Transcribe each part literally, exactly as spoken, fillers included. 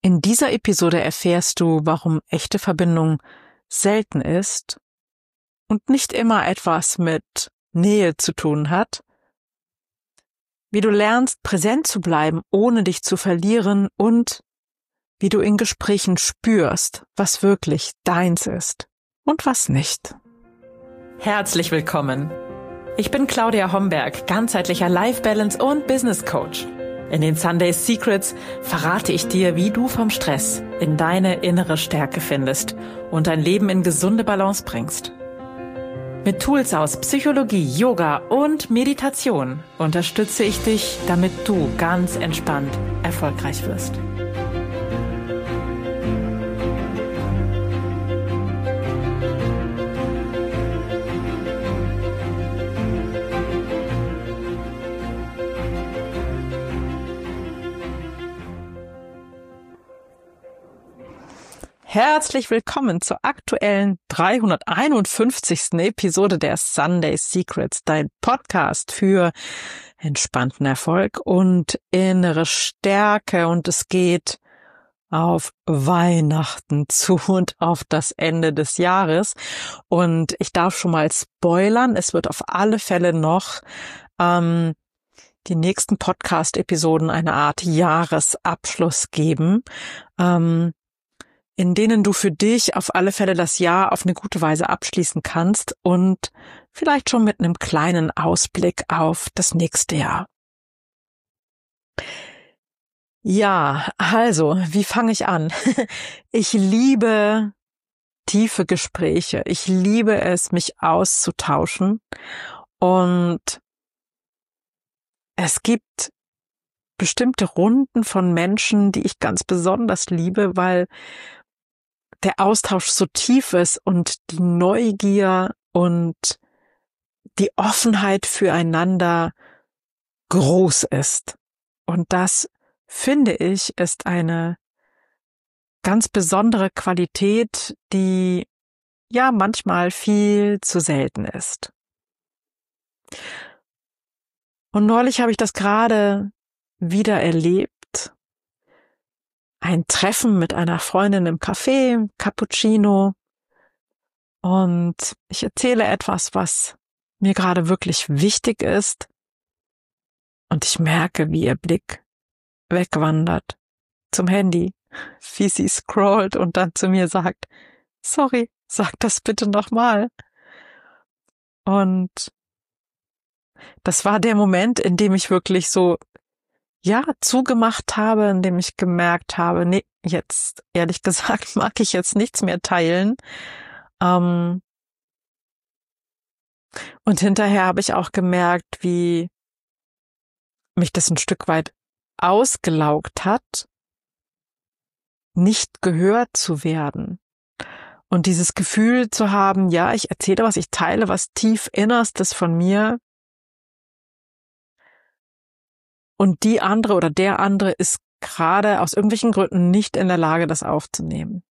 In dieser Episode erfährst du, warum echte Verbindung selten ist und nicht immer etwas mit Nähe zu tun hat, wie du lernst, präsent zu bleiben, ohne dich zu verlieren und wie du in Gesprächen spürst, was wirklich deins ist und was nicht. Herzlich willkommen. Ich bin Claudia Homberg, ganzheitlicher Life Balance und Business Coach. In den Sunday Secrets verrate ich dir, wie du vom Stress in deine innere Stärke findest und dein Leben in gesunde Balance bringst. Mit Tools aus Psychologie, Yoga und Meditation unterstütze ich dich, damit du ganz entspannt erfolgreich wirst. Herzlich willkommen zur aktuellen dreihunderteinundfünfzigsten Episode der Sunday Secrets, dein Podcast für entspannten Erfolg und innere Stärke. Und es geht auf Weihnachten zu und auf das Ende des Jahres. Und ich darf schon mal spoilern, es wird auf alle Fälle noch ähm, die nächsten Podcast-Episoden eine Art Jahresabschluss geben, ähm, in denen du für dich auf alle Fälle das Jahr auf eine gute Weise abschließen kannst und vielleicht schon mit einem kleinen Ausblick auf das nächste Jahr. Ja, also, wie fange ich an? Ich liebe tiefe Gespräche. Ich liebe es, mich auszutauschen. Und es gibt bestimmte Runden von Menschen, die ich ganz besonders liebe, weil der Austausch so tief ist und die Neugier und die Offenheit füreinander groß ist. Und das, finde ich, ist eine ganz besondere Qualität, die ja manchmal viel zu selten ist. Und neulich habe ich das gerade wieder erlebt. Ein Treffen mit einer Freundin im Café, Cappuccino. Und ich erzähle etwas, was mir gerade wirklich wichtig ist. Und ich merke, wie ihr Blick wegwandert zum Handy, wie sie scrollt und dann zu mir sagt, sorry, sag das bitte nochmal. Und das war der Moment, in dem ich wirklich so ja, zugemacht habe, in dem ich gemerkt habe, nee, jetzt, ehrlich gesagt, mag ich jetzt nichts mehr teilen. Ähm und hinterher habe ich auch gemerkt, wie mich das ein Stück weit ausgelaugt hat, nicht gehört zu werden. Und dieses Gefühl zu haben, ja, ich erzähle was, ich teile was tief Innerstes von mir, und die andere oder der andere ist gerade aus irgendwelchen Gründen nicht in der Lage, das aufzunehmen.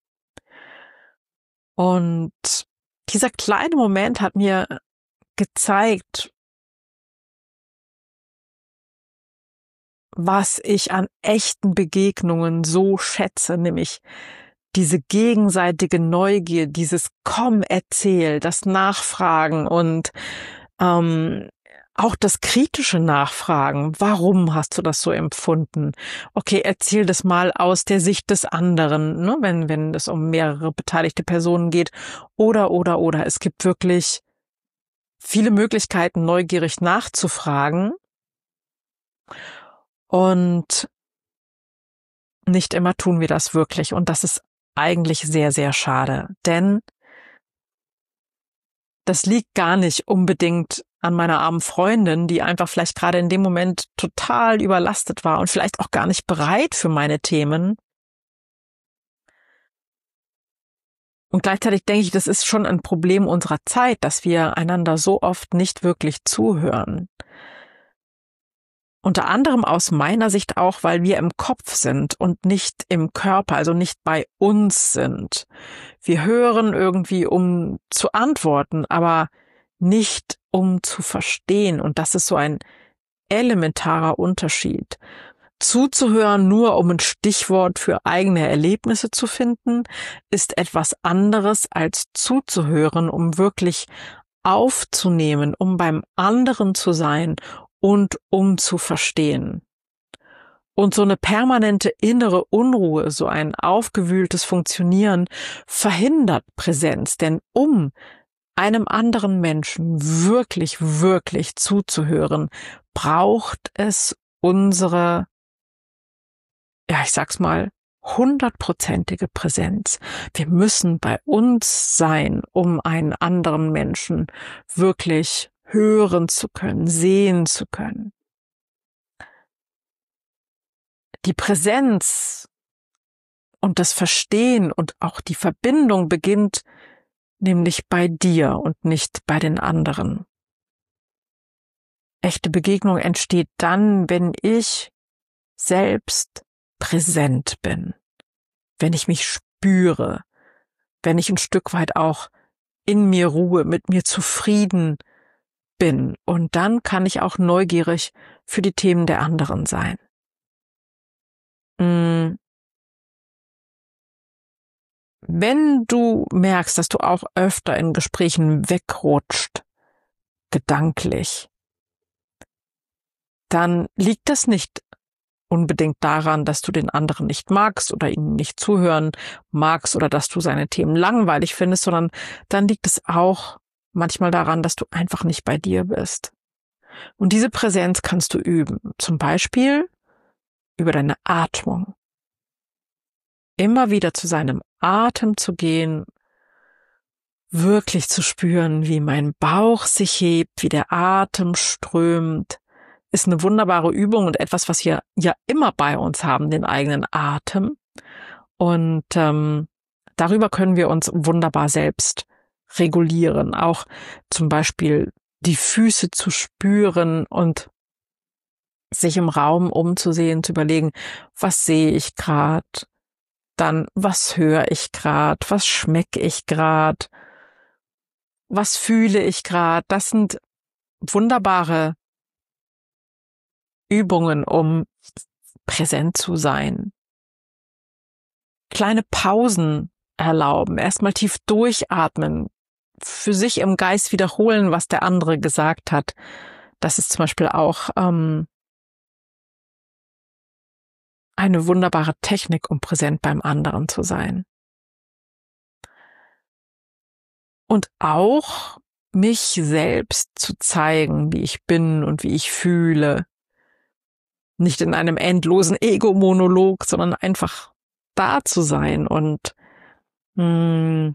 Und dieser kleine Moment hat mir gezeigt, was ich an echten Begegnungen so schätze, nämlich diese gegenseitige Neugier, dieses Komm, erzähl, das Nachfragen und ähm, auch das kritische Nachfragen. Warum hast du das so empfunden? Okay, erzähl das mal aus der Sicht des anderen, ne? wenn, wenn es um mehrere beteiligte Personen geht. Oder, oder, oder. Es gibt wirklich viele Möglichkeiten, neugierig nachzufragen. Und nicht immer tun wir das wirklich. Und das ist eigentlich sehr, sehr schade. Denn das liegt gar nicht unbedingt an meiner armen Freundin, die einfach vielleicht gerade in dem Moment total überlastet war und vielleicht auch gar nicht bereit für meine Themen. Und gleichzeitig denke ich, das ist schon ein Problem unserer Zeit, dass wir einander so oft nicht wirklich zuhören. Unter anderem aus meiner Sicht auch, weil wir im Kopf sind und nicht im Körper, also nicht bei uns sind. Wir hören irgendwie, um zu antworten, aber nicht um zu verstehen. Und das ist so ein elementarer Unterschied. Zuzuhören, nur um ein Stichwort für eigene Erlebnisse zu finden, ist etwas anderes als zuzuhören, um wirklich aufzunehmen, um beim anderen zu sein und um zu verstehen. Und so eine permanente innere Unruhe, so ein aufgewühltes Funktionieren verhindert Präsenz, denn um einem anderen Menschen wirklich, wirklich zuzuhören, braucht es unsere, ja, ich sag's mal, hundertprozentige Präsenz. Wir müssen bei uns sein, um einen anderen Menschen wirklich hören zu können, sehen zu können. Die Präsenz und das Verstehen und auch die Verbindung beginnt nämlich bei dir und nicht bei den anderen. Echte Begegnung entsteht dann, wenn ich selbst präsent bin, wenn ich mich spüre, wenn ich ein Stück weit auch in mir ruhe, mit mir zufrieden bin. Und dann kann ich auch neugierig für die Themen der anderen sein. Wenn du merkst, dass du auch öfter in Gesprächen wegrutscht, gedanklich, dann liegt das nicht unbedingt daran, dass du den anderen nicht magst oder ihm nicht zuhören magst oder dass du seine Themen langweilig findest, sondern dann liegt es auch manchmal daran, dass du einfach nicht bei dir bist. Und diese Präsenz kannst du üben, zum Beispiel über deine Atmung. Immer wieder zu seinem Atem zu gehen, wirklich zu spüren, wie mein Bauch sich hebt, wie der Atem strömt, ist eine wunderbare Übung und etwas, was wir ja immer bei uns haben, den eigenen Atem. Und ähm, darüber können wir uns wunderbar selbst regulieren. Auch zum Beispiel die Füße zu spüren und sich im Raum umzusehen, zu überlegen, was sehe ich gerade, dann was höre ich gerade, was schmecke ich gerade, was fühle ich gerade. Das sind wunderbare Übungen, um präsent zu sein. Kleine Pausen erlauben, erstmal tief durchatmen, für sich im Geist wiederholen, was der andere gesagt hat. Das ist zum Beispiel auch ähm, eine wunderbare Technik, um präsent beim anderen zu sein. Und auch mich selbst zu zeigen, wie ich bin und wie ich fühle. Nicht in einem endlosen Ego-Monolog, sondern einfach da zu sein und mh,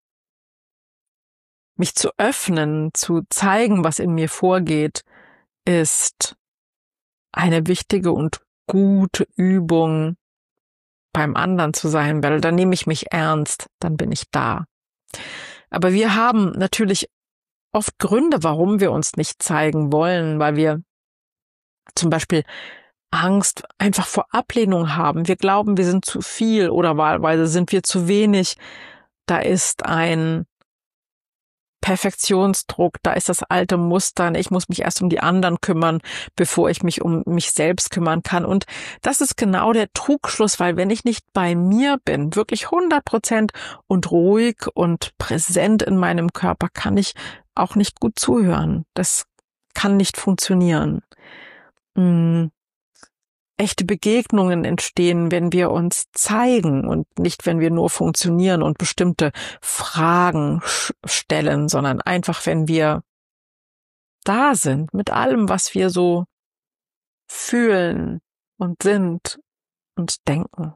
mich zu öffnen, zu zeigen, was in mir vorgeht, ist eine wichtige und gute Übung, beim anderen zu sein, weil dann nehme ich mich ernst, dann bin ich da. Aber wir haben natürlich oft Gründe, warum wir uns nicht zeigen wollen, weil wir zum Beispiel Angst einfach vor Ablehnung haben. Wir glauben, wir sind zu viel oder wahlweise sind wir zu wenig. Da ist ein Perfektionsdruck, da ist das alte Muster, ich muss mich erst um die anderen kümmern, bevor ich mich um mich selbst kümmern kann. Und das ist genau der Trugschluss, weil wenn ich nicht bei mir bin, wirklich hundert Prozent und ruhig und präsent in meinem Körper, kann ich auch nicht gut zuhören. Das kann nicht funktionieren. Hm. Echte Begegnungen entstehen, wenn wir uns zeigen und nicht, wenn wir nur funktionieren und bestimmte Fragen stellen, sondern einfach, wenn wir da sind mit allem, was wir so fühlen und sind und denken.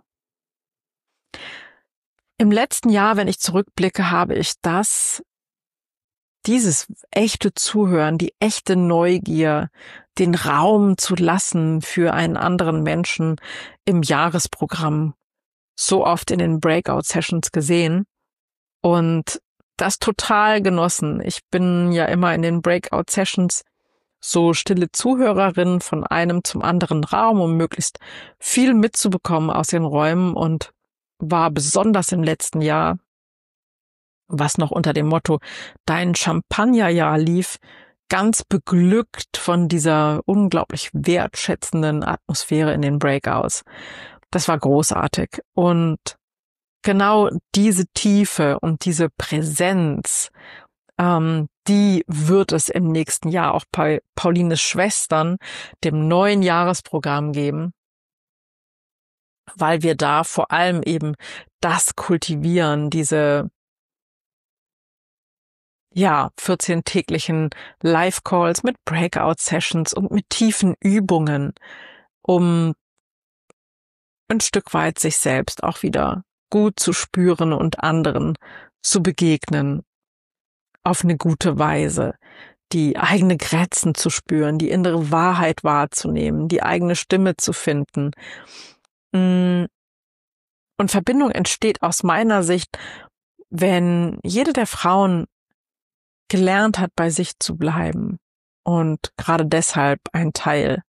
Im letzten Jahr, wenn ich zurückblicke, habe ich das, dieses echte Zuhören, die echte Neugier, den Raum zu lassen für einen anderen Menschen im Jahresprogramm so oft in den Breakout-Sessions gesehen und das total genossen. Ich bin ja immer in den Breakout-Sessions so stille Zuhörerin von einem zum anderen Raum, um möglichst viel mitzubekommen aus den Räumen und war besonders im letzten Jahr, was noch unter dem Motto Dein Champagnerjahr lief, ganz beglückt von dieser unglaublich wertschätzenden Atmosphäre in den Breakouts. Das war großartig. Und genau diese Tiefe und diese Präsenz, ähm, die wird es im nächsten Jahr auch bei Paulines Schwestern, dem neuen Jahresprogramm, geben, weil wir da vor allem eben das kultivieren, diese ja, vierzehn täglichen Live-Calls mit Breakout-Sessions und mit tiefen Übungen, um ein Stück weit sich selbst auch wieder gut zu spüren und anderen zu begegnen auf eine gute Weise, die eigene Grenzen zu spüren, die innere Wahrheit wahrzunehmen, die eigene Stimme zu finden. Und Verbindung entsteht aus meiner Sicht, wenn jede der Frauen gelernt hat, bei sich zu bleiben und gerade deshalb ein Teil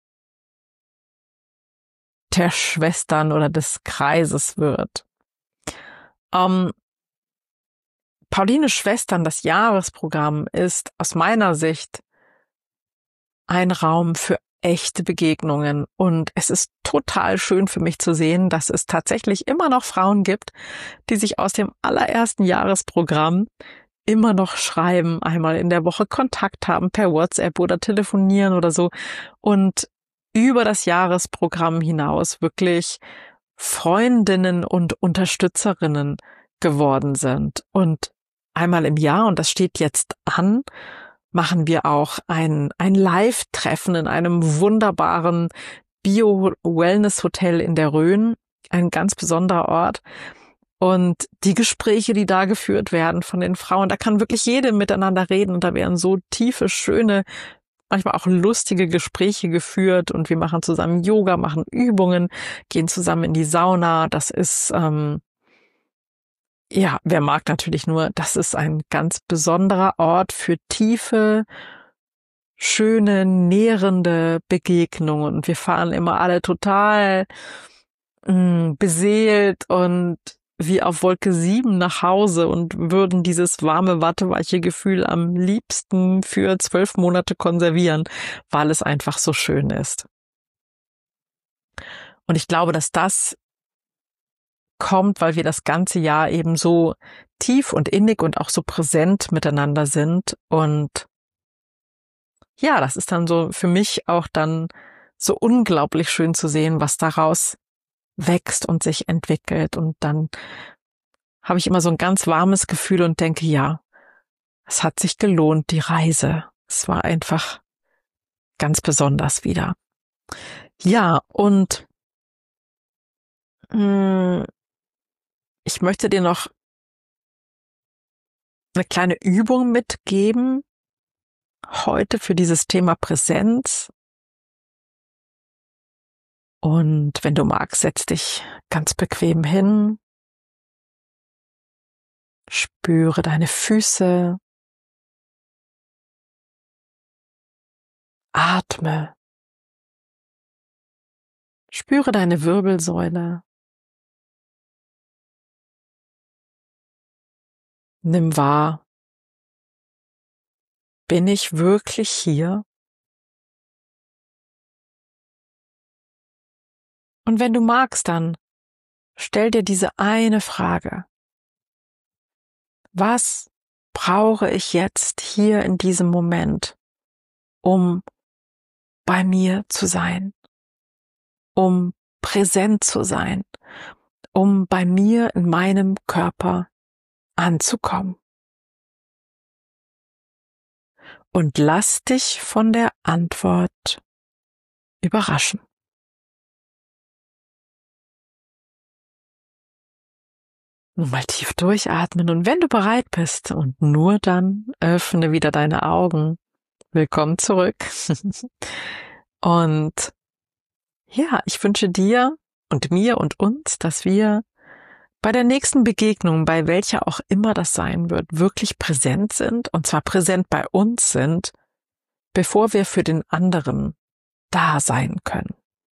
der Schwestern oder des Kreises wird. Ähm, Paulines Schwestern, das Jahresprogramm, ist aus meiner Sicht ein Raum für echte Begegnungen und es ist total schön für mich zu sehen, dass es tatsächlich immer noch Frauen gibt, die sich aus dem allerersten Jahresprogramm immer noch schreiben, einmal in der Woche Kontakt haben per WhatsApp oder telefonieren oder so und über das Jahresprogramm hinaus wirklich Freundinnen und Unterstützerinnen geworden sind. Und einmal im Jahr, und das steht jetzt an, machen wir auch ein, ein Live-Treffen in einem wunderbaren Bio-Wellness-Hotel in der Rhön, ein ganz besonderer Ort. Und die Gespräche, die da geführt werden von den Frauen, da kann wirklich jede miteinander reden und da werden so tiefe, schöne, manchmal auch lustige Gespräche geführt und wir machen zusammen Yoga, machen Übungen, gehen zusammen in die Sauna. Das ist, ähm, ja, wer mag natürlich nur, das ist ein ganz besonderer Ort für tiefe, schöne, nährende Begegnungen und wir fahren immer alle total mh, beseelt und wie auf Wolke sieben nach Hause und würden dieses warme, watteweiche Gefühl am liebsten für zwölf Monate konservieren, weil es einfach so schön ist. Und ich glaube, dass das kommt, weil wir das ganze Jahr eben so tief und innig und auch so präsent miteinander sind. Und ja, das ist dann so für mich auch dann so unglaublich schön zu sehen, was daraus wächst und sich entwickelt. Und dann habe ich immer so ein ganz warmes Gefühl und denke, ja, es hat sich gelohnt, die Reise. Es war einfach ganz besonders wieder. Ja, und mh, ich möchte dir noch eine kleine Übung mitgeben heute für dieses Thema Präsenz. Und wenn du magst, setz dich ganz bequem hin. Spüre deine Füße. Atme. Spüre deine Wirbelsäule. Nimm wahr. Bin ich wirklich hier? Und wenn du magst, dann stell dir diese eine Frage. Was brauche ich jetzt hier in diesem Moment, um bei mir zu sein, um präsent zu sein, um bei mir in meinem Körper anzukommen? Und lass dich von der Antwort überraschen. Nun mal tief durchatmen und wenn du bereit bist und nur dann öffne wieder deine Augen. Willkommen zurück. Und ja, ich wünsche dir und mir und uns, dass wir bei der nächsten Begegnung, bei welcher auch immer das sein wird, wirklich präsent sind und zwar präsent bei uns sind, bevor wir für den anderen da sein können.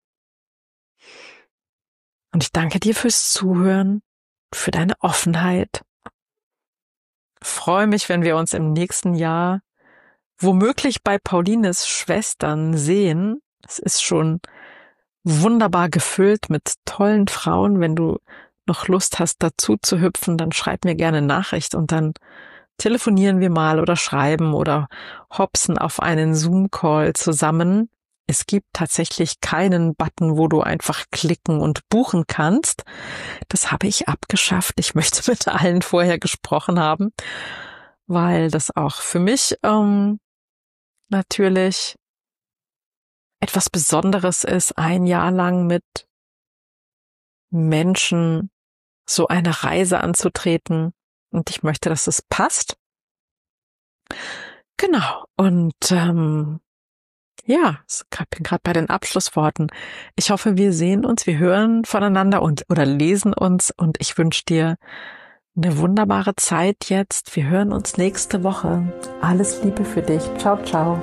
Und ich danke dir fürs Zuhören, für deine Offenheit. Ich freue mich, wenn wir uns im nächsten Jahr womöglich bei Paulines Schwestern sehen. Es ist schon wunderbar gefüllt mit tollen Frauen. Wenn du noch Lust hast, dazu zu hüpfen, dann schreib mir gerne Nachricht und dann telefonieren wir mal oder schreiben oder hopsen auf einen Zoom-Call zusammen. Es gibt tatsächlich keinen Button, wo du einfach klicken und buchen kannst. Das habe ich abgeschafft. Ich möchte mit allen vorher gesprochen haben, weil das auch für mich ähm, natürlich etwas Besonderes ist, ein Jahr lang mit Menschen so eine Reise anzutreten. Und ich möchte, dass es passt. Genau. Und ähm, ja, ich bin gerade bei den Abschlussworten. Ich hoffe, wir sehen uns, wir hören voneinander und oder lesen uns. Und ich wünsche dir eine wunderbare Zeit jetzt. Wir hören uns nächste Woche. Alles Liebe für dich. Ciao, ciao.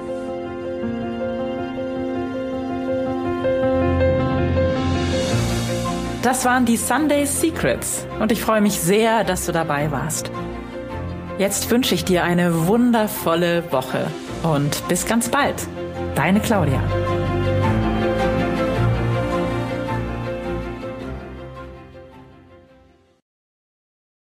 Das waren die Sunday Secrets und ich freue mich sehr, dass du dabei warst. Jetzt wünsche ich dir eine wundervolle Woche und bis ganz bald. Deine Claudia.